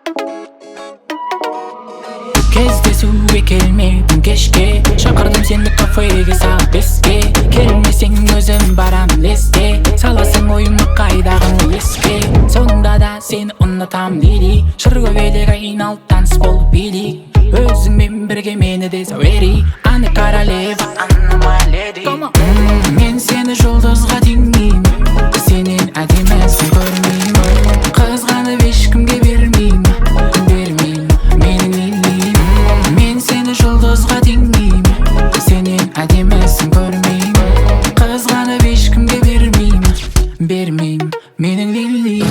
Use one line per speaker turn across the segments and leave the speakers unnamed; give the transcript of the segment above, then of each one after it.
Кездесуге келмедің кешке, шақырдым сені кафеге сағат 5-ке. Келмесең өзім барам лесте, саласың ойымды қайдағың еске. Сонда да сені ұнатам лили, шыргөбелек айналып таныс болып билейік. Өзіңмен бірге мені де зәуери, аны королева, аны my lady. Мен сені жұлдызға теңеймін, сенен әдемісін көрмеймін. Қызғанып ешкімге бермеймін, менің лилим. Мен сені жұлдызға теңеймін, сенен әдемісін көрмеймін. Қызғанып ешкімге бермеймін, менің лилим.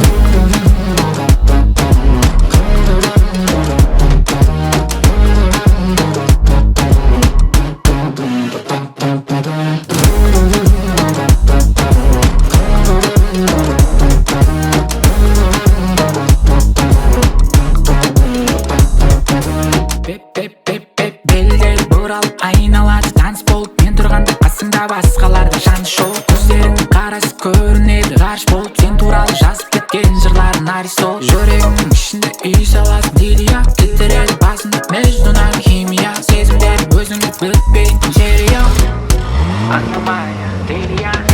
Белдер бұралып айналады таныс болып, мен тұрғанда қасымда басқаларда жаны шоу. Көздеріңнің қарасы көрінеді ғарыш болып, сен туралы жазып кеткен жырларың Аристол. Жүрегімнің ішінде үй саласың Лилия, кетіреді басымды между нами химия. Сезімдерім өзіңді бітпейтін серия. Анна Майя, Лилия.